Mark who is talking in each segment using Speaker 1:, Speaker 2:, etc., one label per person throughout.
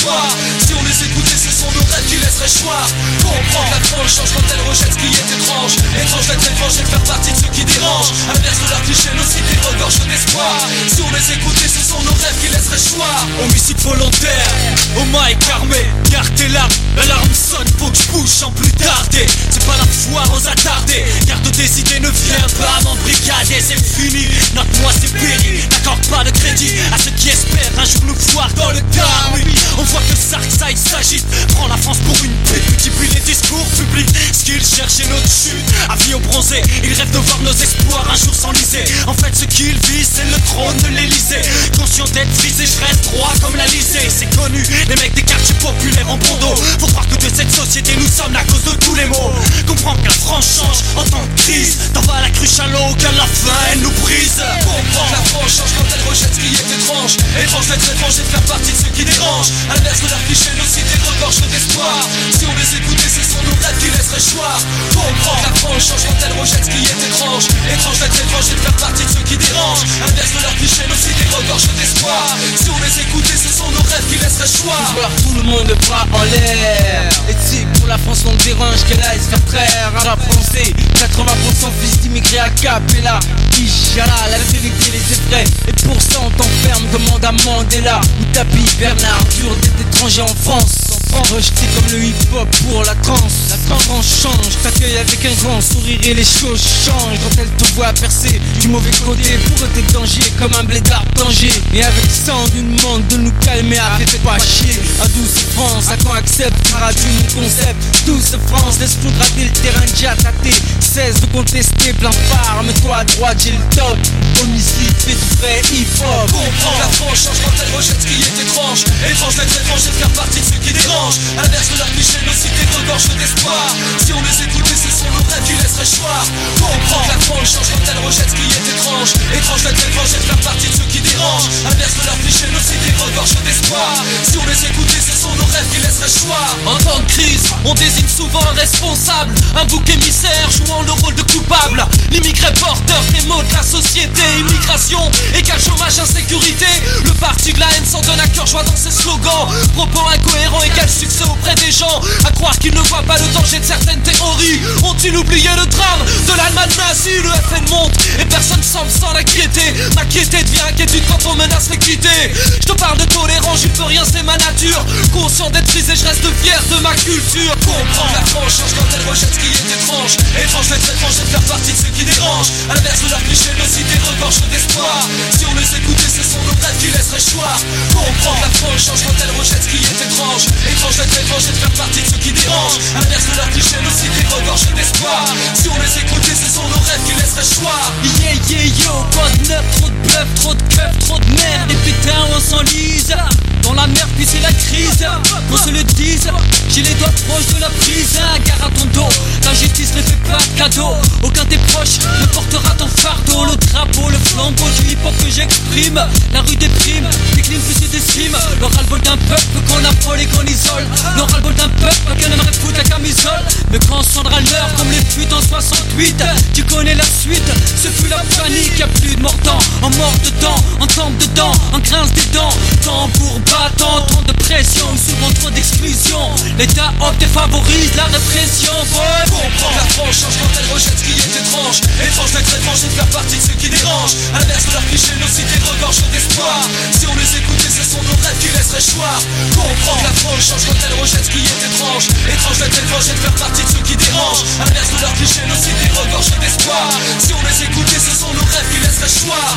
Speaker 1: d'espoir. Si on les écoutait, ce sont nos rêves qui laisseraient choir. Comprendre la France change quand elle rejette ce qui est étrange. Étrange d'être étrange et de faire partie de ceux qui dérangent. À l'inverse de leurs clichés, nos cités regorgent d'espoir. Si on les écoutait, ce sont nos rêves qui laisseraient choir.
Speaker 2: Homicide volontaire, au mic armé, garde tes larmes. L'alarme sonne, faut que je bouge sans plus tarder. C'est pas la foire aux attardés. Garde tes idées, ne viens pas m'embrigader. C'est fini, notre mois c'est péri. N'accorde pas de crédit à ceux qui espèrent un jour nous voir dans le tas. Oui, on voit que Sarksaï s'agite. Prends la France pour une pute, multiplie les discours publics. Ce qu'ils cherchent est notre chute. Avion bronzé, ils rêvent de voir nos espoirs un jour s'enliser. En fait ce qu'ils visent c'est le trône de l'Elysée. Conscient d'être frisé, je reste droit comme l'Alizé. C'est connu, les mecs des quartiers populaires en bandeau. Faut croire que de cette société nous sommes la cause de tous les maux. Comprends que la France change en temps de crise. T'en vas à la cruche à l'eau, qu'à la fin elle nous brise.
Speaker 1: Comprends que la France change quand elle rejette ce qui est étrange. Étrange d'être étrange et de faire partie de ceux qui dérangent. À l'inverse de leurs clichés, nos cités regorgent d'espoir. Si on les écoutait, ce sont nos rêves qui laisseraient choir. Comprends que la France change quand elle rejette ce qui est étrange. Étrange d'être étrange et de faire partie de ceux qui dérangent. À l'inverse de leurs clichés, nos cités regorgent d'espoir. Si on les écoutait, ce sont nos rêves qui laisseraient choir.
Speaker 3: Tout le monde bras en l'air. Et si pour la France on dérange, qu'elle aille se faire traire. Un rap français, 80% fils d'immigrés à Capella. Inch'Allah, la vérité les effraie. Et pour ça on t'enferme, demande à Mandela ou Tapi Bernard, dur d'être étranger en France. Rejeté comme le hip-hop pour la trance. La tendance change, t'accueille avec un grand sourire et les choses changent. Quand elle te voit percer du mauvais côté, pour eux t'es danger comme un blédard danger. Et avec ça on nous demande de nous calmer, fais pas chier. À douce France, à quand acceptera du mon concept. Douce France, laisse-nous gratter le terrain déjà tâté. Cesse de contester plein phare, mets-toi à droite, j'ai le top. Homicide, fais du vrai hip-hop.
Speaker 1: Comprends que la France change quand elle rejette ce qui est étrange. Étrange d'être étrange et de faire partie de ceux qui dérangent. À l'inverse de leurs clichés, nos cités regorgent d'espoir. Si on les écoutait, ce sont nos rêves qui laisseraient choir. Comprends que la France change quand elle rejette ce qui est étrange. Étrange d'être étrange et de faire partie de ceux qui dérangent. À l'inverse de leurs clichés, nos cités regorgent d'espoir. Si on les écoutait, ce sont nos rêves qui laisseraient choir.
Speaker 2: En temps de crise, on désigne souvent un responsable, un bouc émissaire jouant le rôle de coupable. L'immigré porteur des maux de la société. Immigration égale chômage, insécurité. Le parti de la haine s'en donne à cœur joie dans ses slogans. Propos incohérents égale succès auprès des gens. À croire qu'ils ne voient pas le danger de certaines théories. Ont-ils oublié le drame de l'Allemagne nazie? Le FN monte et personne semble s'en inquiéter. M'inquiéter devient inquiétude quand on menace l'équité. Je te parle de tolérance, j'y peux rien, c'est ma nature. Conscient d'être frisé, je reste fier de ma culture.
Speaker 1: Comprends que la France change quand elle rejette ce qui est étrange. Étrange d'être étrange et de faire partie de ceux qui dérangent. À l'inverse de leurs clichés, nos cités regorgent d'espoir. Si on les écoutait, ce sont nos rêves qui laisseraient choir. Comprends que la France change quand elle rejette ce qui est étrange. Étrange d'être étrange et de faire partie de ceux qui dérangent. À l'inverse de leurs clichés, nos cités regorgent d'espoir. Si on les écoutait, ce sont nos rêves qui laisseraient choir.
Speaker 2: Yeah yeah yo, pas de neuf, trop de bluff, trop de keuf, trop de merde. Et putain on s'enlise dans la merde puis c'est la crise. Qu'on se le dise, j'ai les doigts proches de la prise. Gare à ton dos, la justice ne fait pas de cadeau. Aucun des proches ne portera ton fardeau. Le drapeau, le flambeau du hip-hop que j'exprime. La rue déprime, décline plus et décime. Le ras-le-bol d'un peuple qu'on affole et qu'on isole. Le ras-le-bol d'un peuple qu'on aimerait foutre la camisole. Mais quand sera l'heure comme les fut en 68, tu connais la suite, ce fut la panique. Y'a plus de mordant, en mort dedans, en tombe dedans, en grince des dents. Tambour battant, trop de pression, souvent trop d'exclusion. L'État opte et favorise la répression.
Speaker 1: Comprends que la France change quand elle rejette ce qui est étrange. Étrange d'être étrange et de faire partie de ceux qui dérangent. À l'inverse de leurs clichés, nos cités regorgent d'espoir. Si on les écoutait, ce sont nos rêves qui laisseraient choir. Comprends que la France change quand elle rejette ce qui est étrange. Étrange d'être étrange et de faire partie de ceux qui dérangent. À l'inverse de leurs clichés, nos cités regorgent d'espoir. Si on les écoutait, ce sont nos rêves qui laisseraient choir.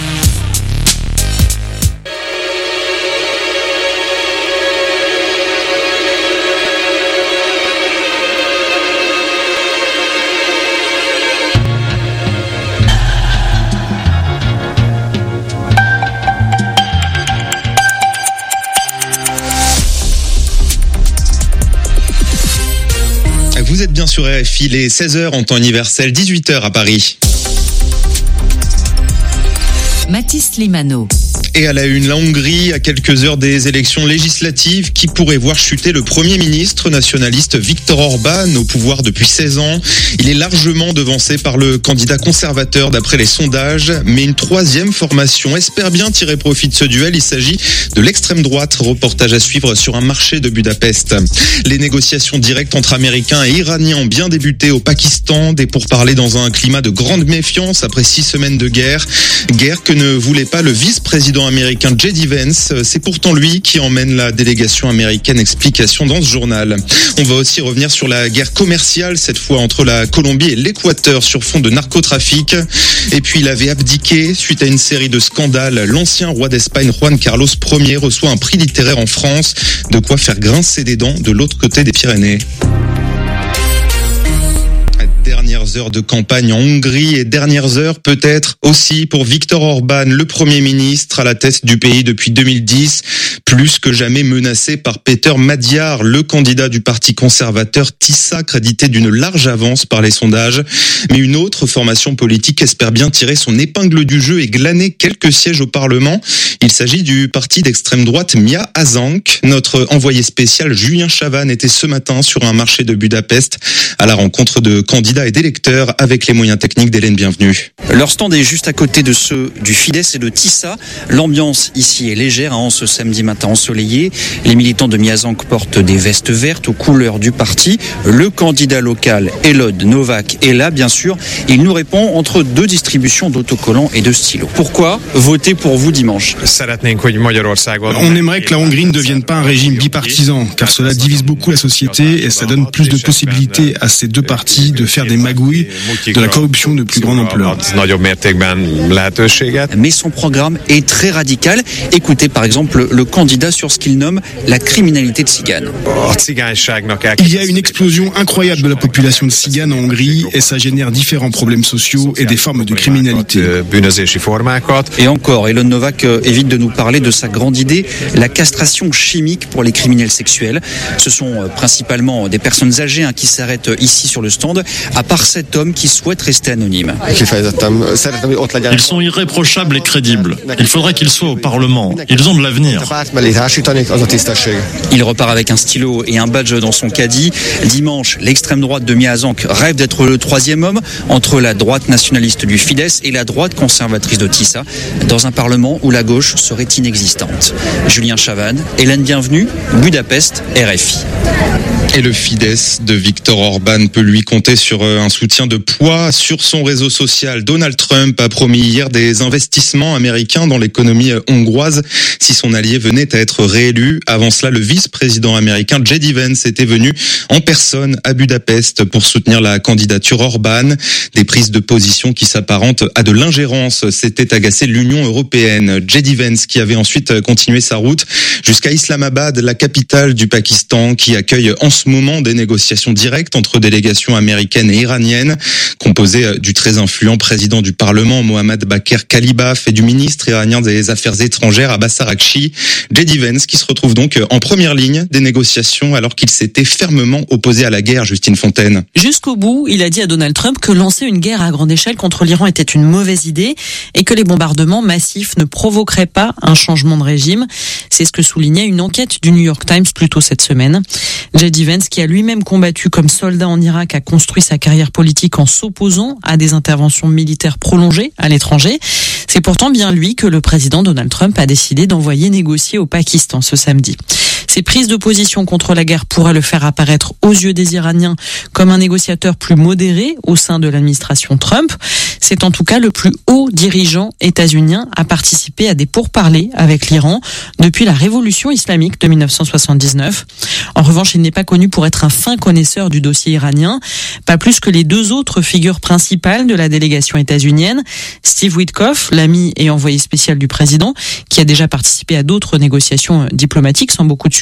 Speaker 4: Vous êtes bien sur RFI, les 16h en temps universel, 18h à Paris.
Speaker 5: Mathis Limano.
Speaker 4: Et à la une, la Hongrie, à quelques heures des élections législatives qui pourraient voir chuter le Premier ministre nationaliste Viktor Orban au pouvoir depuis 16 ans. Il est largement devancé par le candidat conservateur d'après les sondages, mais une troisième formation espère bien tirer profit de ce duel. Il s'agit de l'extrême droite. Reportage à suivre sur un marché de Budapest. Les négociations directes entre Américains et Iraniens ont bien débuté au Pakistan, des pourparlers dans un climat de grande méfiance après 6 semaines de guerre. Guerre que ne voulait pas le vice-président américain J.D. Vance. C'est pourtant lui qui emmène la délégation américaine. Explication dans ce journal. On va aussi revenir sur la guerre commerciale, cette fois entre la Colombie et l'Équateur sur fond de narcotrafic. Et puis il avait abdiqué suite à une série de scandales. L'ancien roi d'Espagne, Juan Carlos Ier, reçoit un prix littéraire en France. De quoi faire grincer des dents de l'autre côté des Pyrénées. Dernières heures de campagne en Hongrie et dernières heures peut-être aussi pour Viktor Orban, le Premier ministre à la tête du pays depuis 2010, plus que jamais menacé par Péter Magyar, le candidat du parti conservateur TISA, crédité d'une large avance par les sondages. Mais une autre formation politique espère bien tirer son épingle du jeu et glaner quelques sièges au Parlement. Il s'agit du parti d'extrême droite Mia Azank. Notre envoyé spécial Julien Chavannes était ce matin sur un marché de Budapest à la rencontre de candidats et d'électeurs avec les moyens techniques d'Hélène Bienvenue.
Speaker 5: Leur stand est juste à côté de ceux du Fidesz et de TISA. L'ambiance ici est légère en ce samedi matin ensoleillé. Les militants de Mia Azank portent des vestes vertes aux couleurs du parti. Le candidat local Elod Novak est là, bien sûr. Il nous répond entre 2 distributions d'autocollants et de stylos. Pourquoi voter pour vous dimanche ?
Speaker 6: On aimerait que la Hongrie ne devienne pas un régime bipartisan, car cela divise beaucoup la société et ça donne plus de possibilités à ces deux partis de faire des magouilles, de la corruption de plus grande ampleur.
Speaker 5: Mais son programme est très radical. Écoutez par exemple le candidat sur ce qu'il nomme la criminalité tzigane.
Speaker 6: Il y a une explosion incroyable de la population de tziganes en Hongrie et ça génère différents problèmes sociaux et des formes de criminalité.
Speaker 5: Et encore, Elon Novak évite de nous parler de sa grande idée, la castration chimique pour les criminels sexuels. Ce sont principalement des personnes âgées qui s'arrêtent ici sur le stand, à part cet homme qui souhaite rester anonyme.
Speaker 7: Ils sont irréprochables et crédibles. Il faudrait qu'ils soient au Parlement. Ils ont de l'avenir.
Speaker 5: Il repart avec un stylo et un badge dans son caddie. Dimanche, l'extrême droite de Mia Azank rêve d'être le troisième homme entre la droite nationaliste du Fidesz et la droite conservatrice de TISA, dans un parlement où la gauche serait inexistante. Julien Chavannes, Hélène Bienvenue, Budapest, RFI.
Speaker 4: Et le Fidesz de Viktor Orban peut lui compter sur un soutien de poids. Sur son réseau social, Donald Trump a promis hier des investissements américains dans l'économie hongroise si son allié venait à être réélu. Avant cela, le vice-président américain J.D. Vance était venu en personne à Budapest pour soutenir la candidature Orban. Des prises de position qui s'apparentent à de l'ingérence. S'était agacé l'Union européenne. J.D. Vance qui avait ensuite continué sa route jusqu'à Islamabad, la capitale du Pakistan, qui accueille en ce moment des négociations directes entre délégations américaines et iraniennes, composées du très influent président du Parlement Mohammad Bakr Kalibaf et du ministre iranien des Affaires étrangères Abbas Araghchi. J.D. Vance qui se retrouve donc en première ligne des négociations alors qu'il s'était fermement opposé à la guerre, Justine Fontaine.
Speaker 8: Jusqu'au bout, il a dit à Donald Trump que lancer une guerre à grande échelle contre l'Iran était une mauvaise idée et que les bombardements massifs ne provoqueraient pas un changement de régime. C'est ce que soulignait une enquête du New York Times plus tôt cette semaine. J.D. Vance, qui a lui-même combattu comme soldat en Irak, a construit sa carrière politique en s'opposant à des interventions militaires prolongées à l'étranger. C'est pourtant bien lui que le président Donald Trump a décidé d'envoyer négocier au Pakistan ce samedi. Ces prises de position contre la guerre pourraient le faire apparaître aux yeux des Iraniens comme un négociateur plus modéré au sein de l'administration Trump. C'est en tout cas le plus haut dirigeant états-unien à participer à des pourparlers avec l'Iran depuis la révolution islamique de 1979. En revanche, il n'est pas connu pour être un fin connaisseur du dossier iranien, pas plus que les 2 autres figures principales de la délégation états-unienne, Steve Witkoff, l'ami et envoyé spécial du président, qui a déjà participé à d'autres négociations diplomatiques sans beaucoup de succès,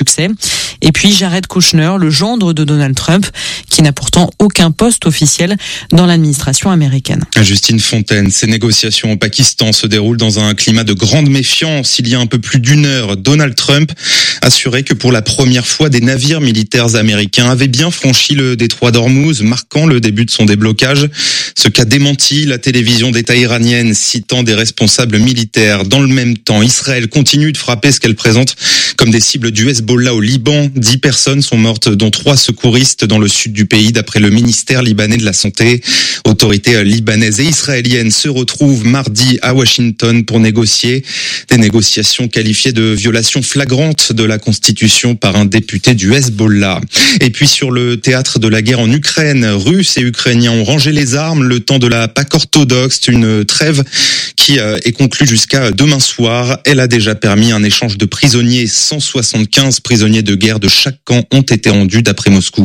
Speaker 8: succès. Et puis Jared Kushner, le gendre de Donald Trump, qui n'a pourtant aucun poste officiel dans l'administration américaine.
Speaker 4: Justine Fontaine, ces négociations au Pakistan se déroulent dans un climat de grande méfiance. Il y a un peu plus d'une heure, Donald Trump assurait que pour la première fois, des navires militaires américains avaient bien franchi le détroit d'Ormuz, marquant le début de son déblocage. Ce qu'a démenti la télévision d'État iranienne, citant des responsables militaires. Dans le même temps, Israël continue de frapper ce qu'elle présente comme des cibles du Hezbollah au Liban. 10 personnes sont mortes, dont 3 secouristes dans le sud du pays, d'après le ministère libanais de la Santé. Autorités libanaises et israéliennes se retrouvent mardi à Washington pour négocier. Des négociations qualifiées de violation flagrante de la Constitution par un député du Hezbollah. Et puis sur le théâtre de la guerre en Ukraine, Russes et Ukrainiens ont rangé les armes le temps de la Pâque orthodoxe, une trêve qui est conclue jusqu'à demain soir. Elle a déjà permis un échange de prisonniers. 175 prisonniers de guerre de chaque camp ont été rendus d'après Moscou.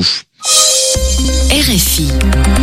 Speaker 9: RFI.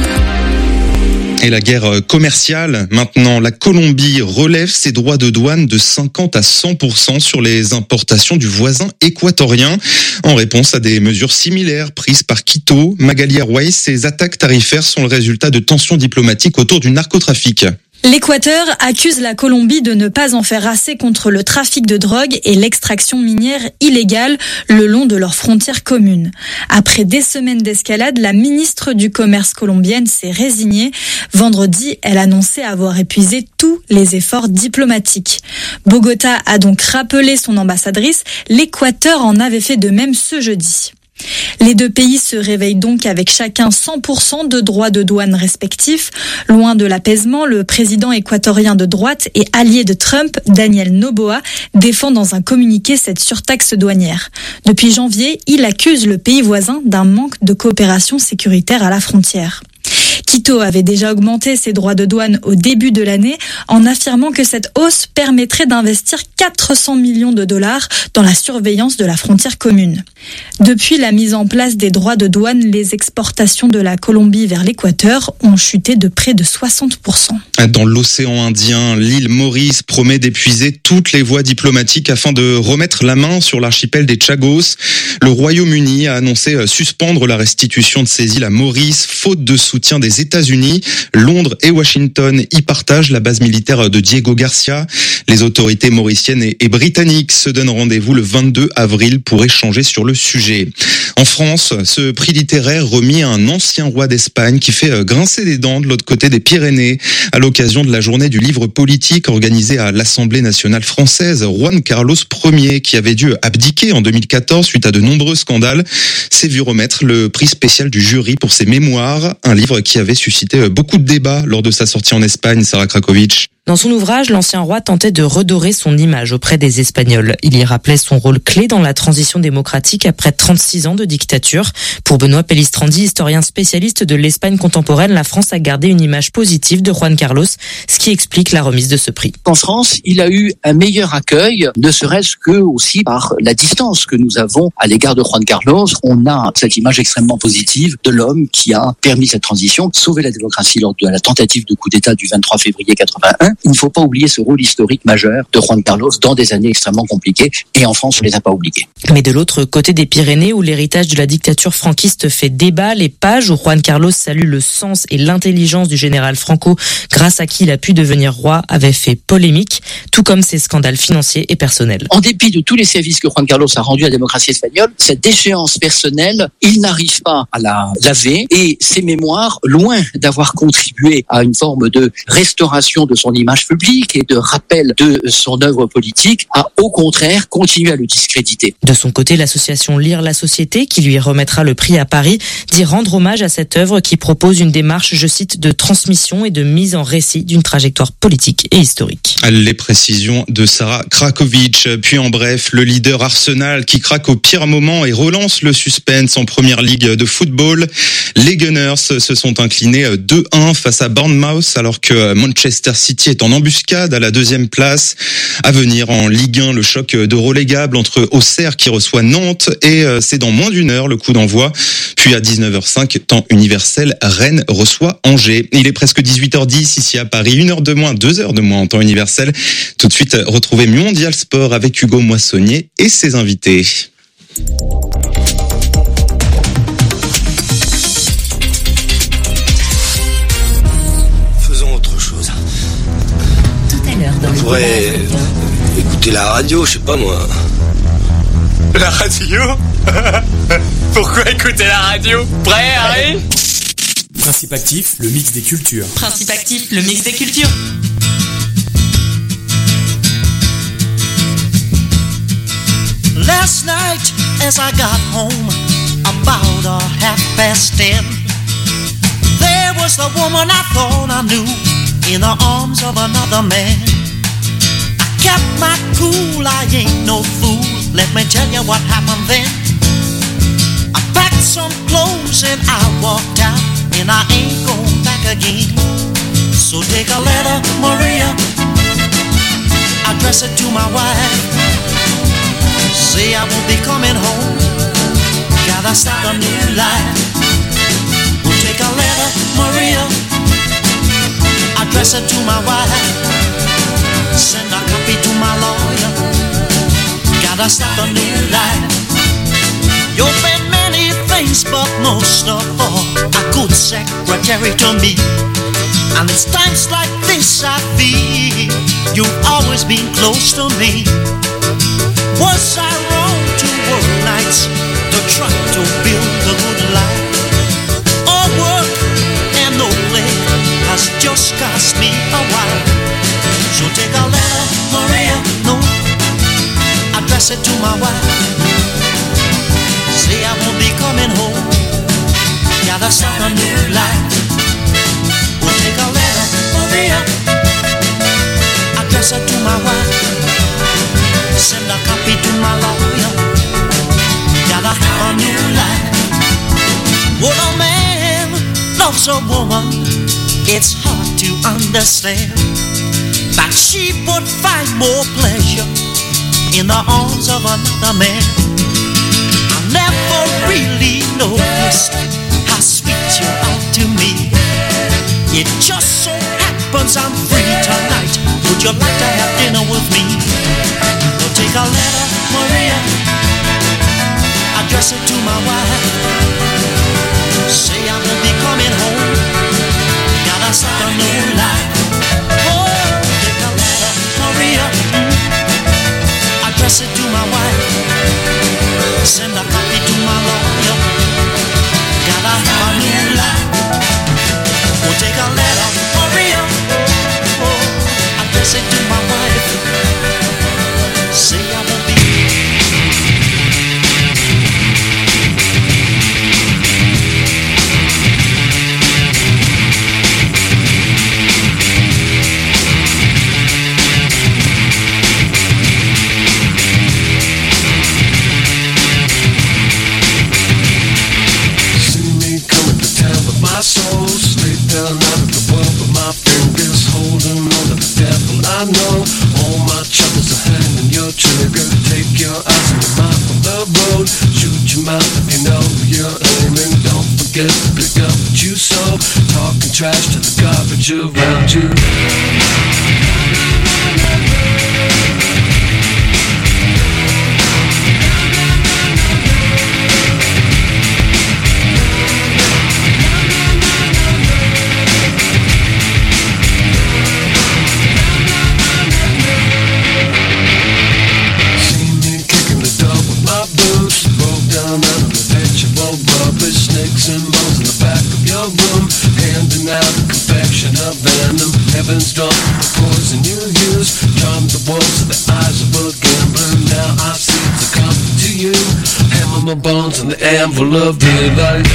Speaker 4: Et la guerre commerciale, maintenant, la Colombie relève ses droits de douane de 50 à 100% sur les importations du voisin équatorien, en réponse à des mesures similaires prises par Quito. Magali Arwais, ces attaques tarifaires sont le résultat de tensions diplomatiques autour du narcotrafic.
Speaker 10: L'Équateur accuse la Colombie de ne pas en faire assez contre le trafic de drogue et l'extraction minière illégale le long de leurs frontières communes. Après des semaines d'escalade, la ministre du Commerce colombienne s'est résignée. Vendredi, elle annonçait avoir épuisé tous les efforts diplomatiques. Bogota a donc rappelé son ambassadrice. L'Équateur en avait fait de même ce jeudi. Les deux pays se réveillent donc avec chacun 100% de droits de douane respectifs. Loin de l'apaisement, le président équatorien de droite et allié de Trump, Daniel Noboa, défend dans un communiqué cette surtaxe douanière. Depuis janvier, il accuse le pays voisin d'un manque de coopération sécuritaire à la frontière. Quito avait déjà augmenté ses droits de douane au début de l'année en affirmant que cette hausse permettrait d'investir 400 millions de dollars dans la surveillance de la frontière commune. Depuis la mise en place des droits de douane, les exportations de la Colombie vers l'Équateur ont chuté de près de 60%.
Speaker 4: Dans l'océan Indien, l'île Maurice promet d'épuiser toutes les voies diplomatiques afin de remettre la main sur l'archipel des Chagos. Le Royaume-Uni a annoncé suspendre la restitution de ces îles à Maurice, faute de soutien des États-Unis. Londres et Washington y partagent la base militaire de Diego Garcia. Les autorités mauriciennes et britanniques se donnent rendez-vous le 22 avril pour échanger sur le sujet. En France, ce prix littéraire remis à un ancien roi d'Espagne qui fait grincer des dents de l'autre côté des Pyrénées à l'occasion de la journée du livre politique organisée à l'Assemblée nationale française. Juan Carlos Ier, qui avait dû abdiquer en 2014 suite à de nombreux scandales, s'est vu remettre le prix spécial du jury pour ses mémoires, un livre qui avait suscité beaucoup de débats lors de sa sortie en Espagne. Sarah Krakovic.
Speaker 11: Dans son ouvrage, l'ancien roi tentait de redorer son image auprès des Espagnols. Il y rappelait son rôle clé dans la transition démocratique après 36 ans de dictature. Pour Benoît Pellistrandi, historien spécialiste de l'Espagne contemporaine, la France a gardé une image positive de Juan Carlos, ce qui explique la remise de ce prix.
Speaker 12: En France, il a eu un meilleur accueil, ne serait-ce que aussi par la distance que nous avons à l'égard de Juan Carlos. On a cette image extrêmement positive de l'homme qui a permis cette transition, sauvé la démocratie lors de la tentative de coup d'État du 23 février 81. Il ne faut pas oublier ce rôle historique majeur de Juan Carlos dans des années extrêmement compliquées, et en France, on ne les a pas oubliés.
Speaker 11: Mais de l'autre côté des Pyrénées, où l'héritage de la dictature franquiste fait débat, les pages où Juan Carlos salue le sens et l'intelligence du général Franco, grâce à qui il a pu devenir roi, avaient fait polémique, tout comme ses scandales financiers et personnels.
Speaker 12: En dépit de tous les services que Juan Carlos a rendus à la démocratie espagnole, cette déchéance personnelle, il n'arrive pas à la laver, et ses mémoires, loin d'avoir contribué à une forme de restauration de son image publique et de rappel de son œuvre politique, a au contraire continué à le discréditer.
Speaker 11: De son côté, l'association Lire la Société, qui lui remettra le prix à Paris, dit rendre hommage à cette œuvre qui propose une démarche, je cite, de transmission et de mise en récit d'une trajectoire politique et historique.
Speaker 4: Les précisions de Sarah Krakovic. Puis en bref, le leader Arsenal qui craque au pire moment et relance le suspense en première ligue de football. Les Gunners se sont inclinés 2-1 face à Bournemouth alors que Manchester City est en embuscade à la deuxième place. À venir en Ligue 1, le choc de relégable entre Auxerre qui reçoit Nantes et c'est dans moins d'une heure le coup d'envoi. Puis à 19h05, temps universel, Rennes reçoit Angers. Il est presque 18h10 ici à Paris, 1 heure de moins, 2 heures de moins en temps universel. Tout de suite, retrouvez Mondial Sport avec Hugo Moissonnier et ses invités.
Speaker 9: Faisons autre chose.
Speaker 13: Tout à l'heure dans
Speaker 9: On pourrait écouter la radio, je sais pas moi.
Speaker 14: La radio? Pourquoi écouter la radio? Prêt, Harry?
Speaker 15: Principe actif, le mix des cultures.
Speaker 8: Principe actif, le mix des cultures.
Speaker 16: Last night as I got home about 10:30, there was the woman I thought I knew in the arms of another man. I kept my cool, I ain't no fool. Let me tell you what happened then. I packed some clothes and I walked out, and I ain't going back again. So take a letter, Maria, address it to my wife. Say I won't be coming home, gotta start a new life. We'll take a letter, Maria, address it to my wife. Send a copy to my lawyer, gotta start a new life. You've been many things, but most of all, a good secretary to me. And it's times like this I feel you've always been close to me. Was I wrong to work nights to try to build a good life? All work and no play has just cost me a while. So take a letter, Maria, no, address it to my wife. Say I won't be coming home, gotta start a new life. We'll take a letter, Maria, address it to my wife. Send a copy to my lawyer, gotta have a new life. When a man loves a woman, it's hard to understand that she would find more pleasure in the arms of another man. I never really noticed how sweet you are to me. It just so happens I'm free tonight. Would you like to have dinner with me? Well, take a letter, Maria, address it to my wife. Say I won't be coming home, gotta start a new life. Oh, take a letter, Maria, address it to my wife. Send a copy to my lawyer, gotta have a new life. Oh, take a letter, Maria, oh, address it to my wife. Say I won't be.
Speaker 17: See me coming to town with my soul straight down out of the world with my fingers holding on to the devil. I know all my troubles are hanging your trigger. Take your eyes and your mind from the road. Shoot your mouth if you know you're aiming. Don't forget to pick up what you sow. Talking trash to the garbage around you. Heaven's drunk the poison you use. Charm the walls of the eyes of a gambler. Now I see it's a comfort to you. Hammer my bones on the anvil of daylight.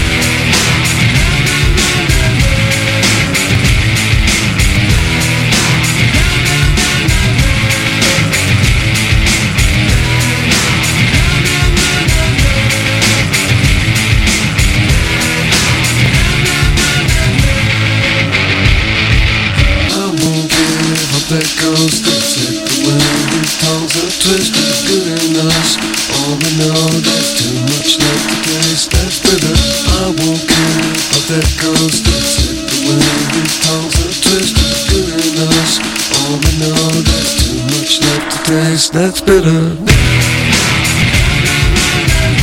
Speaker 17: That goes to take the wind. These tongues are twisted, good in us. All we know, there's too much left to taste. That's bitter. I won't care how that goes to take the wind. These tongues are twisted, good in us. All we know, there's too much left to taste. That's bitter.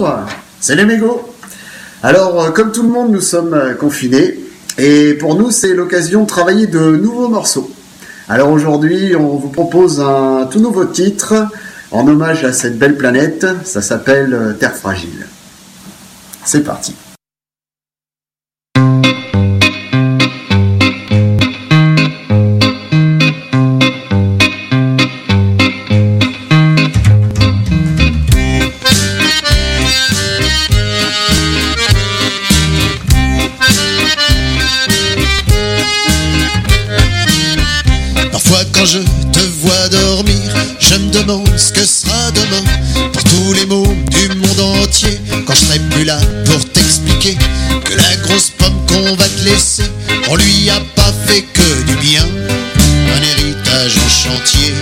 Speaker 18: Bonjour, c'est les mégots. Alors, comme tout le monde, nous sommes confinés et pour nous, c'est l'occasion de travailler de nouveaux morceaux. Alors aujourd'hui, on vous propose un tout nouveau titre en hommage à cette belle planète. Ça s'appelle Terre Fragile. C'est parti.
Speaker 19: Quand je te vois dormir, je me demande ce que sera demain. Pour tous les mots du monde entier, quand je serai plus là pour t'expliquer que la grosse pomme qu'on va te laisser, on lui a pas fait que du bien. Un héritage en chantier.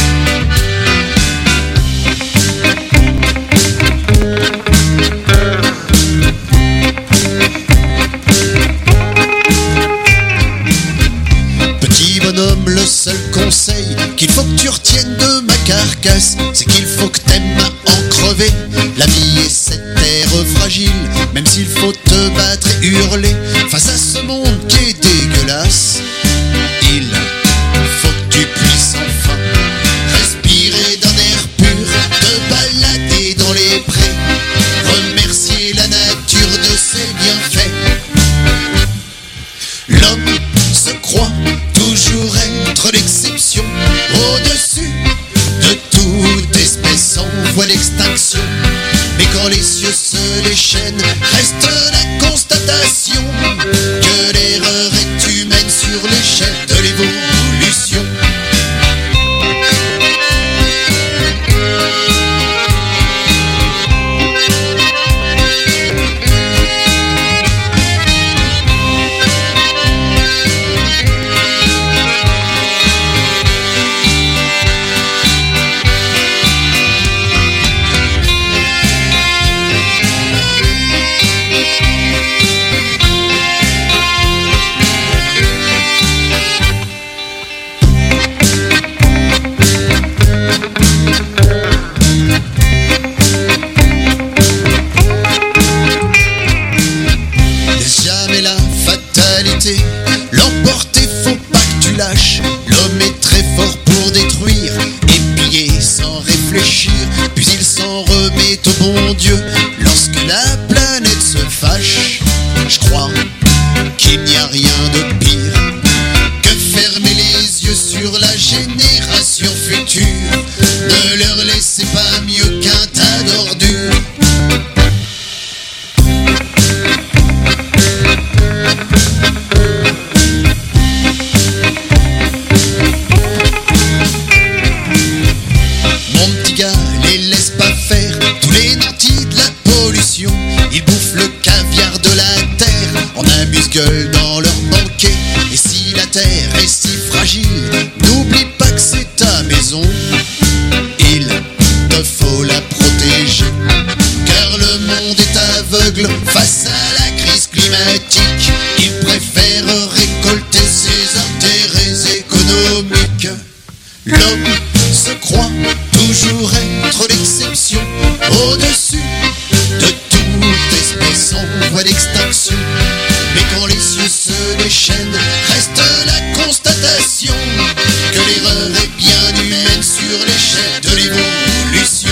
Speaker 19: Bonhomme, le seul conseil qu'il faut que tu retiennes de ma carcasse, c'est qu'il faut que t'aimes à en crever. La vie est cette terre fragile, même s'il faut te battre et hurler face à ce monde qui est dégueulasse. Il faut que tu puisses enfin respirer d'un air pur, te balader dans les prés, remercier la nature de ses bienfaits. L'homme se croit toujours être l'exception, au-dessus de toute espèce en voie d'extinction. Mais quand les cieux se déchaînent, reste la constatation que l'erreur est humaine sur l'échelle de l'évolution. L'emporter, faut pas que tu lâches. L'homme est très fort pour détruire et piller sans réfléchir. Puis il s'en remet au bon Dieu lorsque la planète se fâche. Je crois qu'il n'y a rien de pire que fermer les yeux sur la génération future. Ne leur laissez pas mieux qu'un tas d'ordures. Ils bouffent le caviar de la terre en amuse-gueule dans leur banquet. Et si la terre est si fragile, n'oublie pas que c'est ta maison. Il te faut la protéger, car le monde est aveugle face à la crise climatique. Il préfère récolter ses intérêts économiques. L'homme se croit toujours être l'exception, au-dessus de toute espèce en voie d'extinction. Mais quand les cieux se déchaînent, reste la constatation que l'erreur est bien humaine sur l'échelle de l'évolution.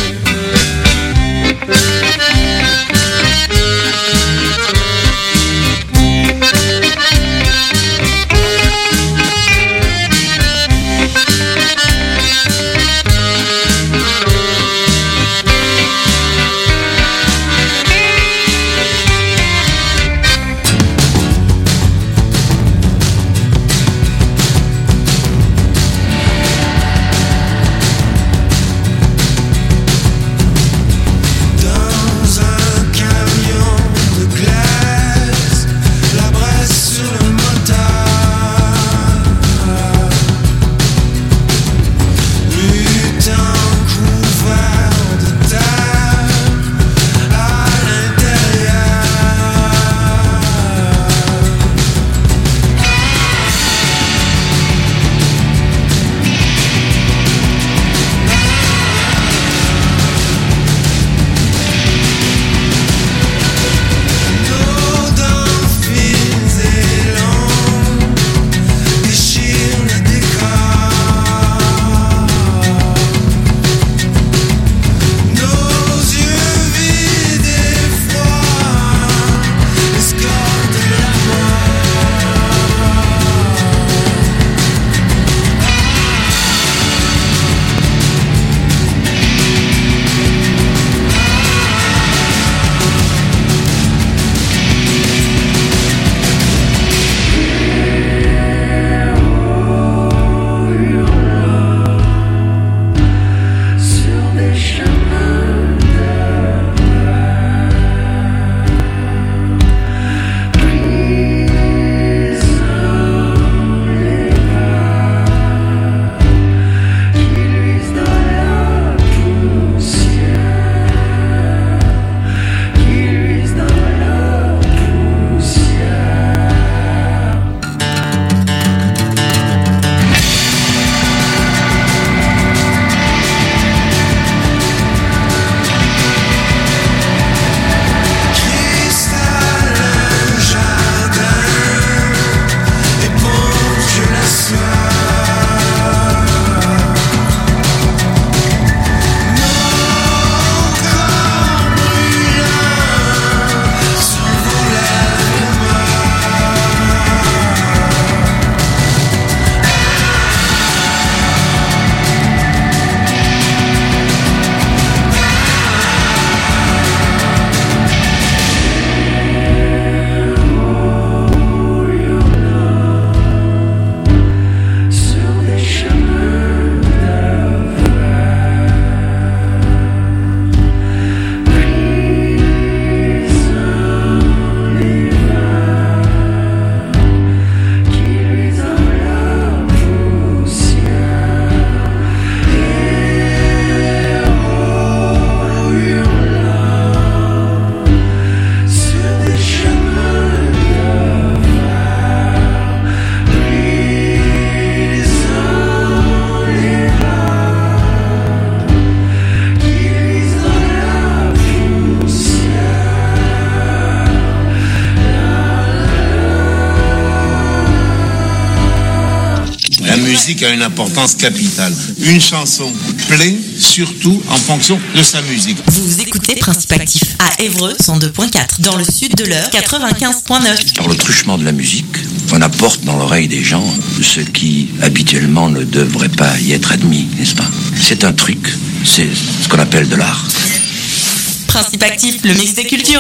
Speaker 20: musique a une importance capitale. Une chanson plaît surtout en fonction de sa musique.
Speaker 13: Vous écoutez Principe Actif à Évreux 102.4, dans le sud de l'heure 95.9.
Speaker 21: Par le truchement de la musique, on apporte dans l'oreille des gens ce qui habituellement ne devrait pas y être admis, n'est-ce pas? C'est un truc, c'est ce qu'on appelle de l'art.
Speaker 13: Principe Actif, le mix des cultures.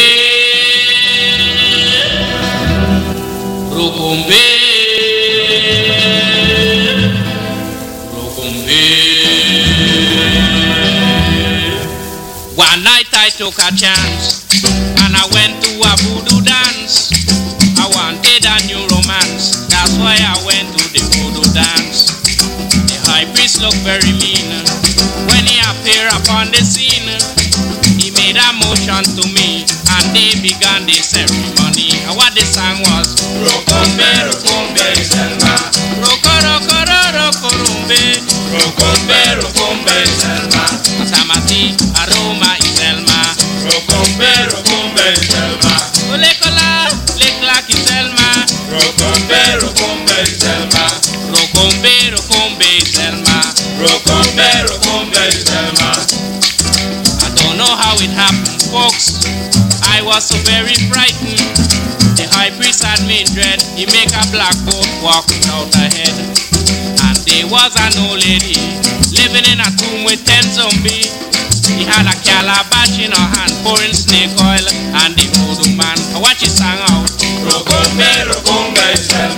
Speaker 22: One night I took a chance and I went to a voodoo dance. I wanted a new romance, that's why I went to the voodoo dance. The high priest looked very mean when he appeared upon the scene. He made a motion to me and they began the ceremony. And what the song was, Rokombe, Rokombe, Selma. Roko, Roko, Roko, Rumbe. Rokombe, Rokombe, Selma. Samati, aroma, Selma. Rokombe, Rokombe, Selma. Olekola, lekla, Selma. Rokombe, Rokombe, Selma. Rokombe, Rokombe, Selma. Rokombe, Rokombe, Selma. I don't know how it happened, folks. I was so very frightened. The high priest had me dread. He make a black goat walk without a head. And there was an old lady living in a tomb with 10 zombies. He had a calabash in her hand pouring snake oil. And the voodoo man, watch he sang out, Rokombe, Rokombe,